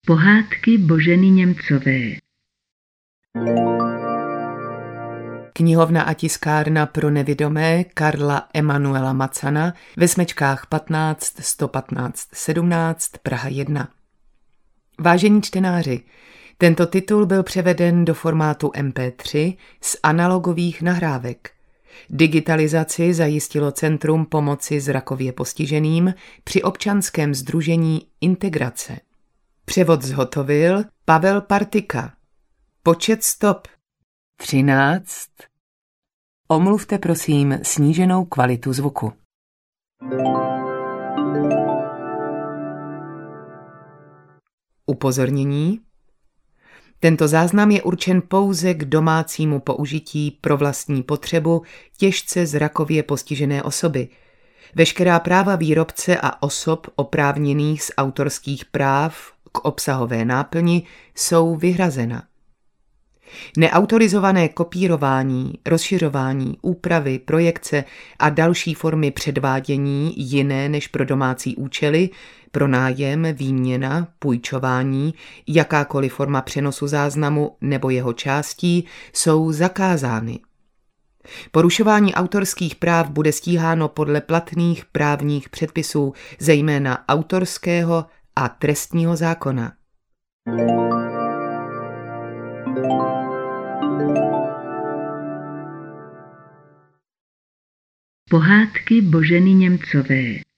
Pohádky Boženy Němcové. Knihovna a tiskárna pro nevidomé Karla Emanuela Macana ve smečkách 15 115 17 Praha 1. Vážení čtenáři, tento titul byl převeden do formátu MP3 z analogových nahrávek. Digitalizaci zajistilo Centrum pomoci zrakově postiženým při občanském sdružení Integrace. Převod zhotovil Pavel Partika. Počet stop 13. Omluvte prosím sníženou kvalitu zvuku. Upozornění. Tento záznam je určen pouze k domácímu použití pro vlastní potřebu těžce zrakově postižené osoby. Veškerá práva výrobce a osob oprávněných z autorských práv k obsahové náplni jsou vyhrazena. Neautorizované kopírování, rozšiřování, úpravy, projekce a další formy předvádění jiné než pro domácí účely, pronájem, výměna, půjčování, jakákoliv forma přenosu záznamu nebo jeho částí jsou zakázány. Porušování autorských práv bude stíháno podle platných právních předpisů, zejména autorského a trestního zákona. Pohádky Boženy Němcové.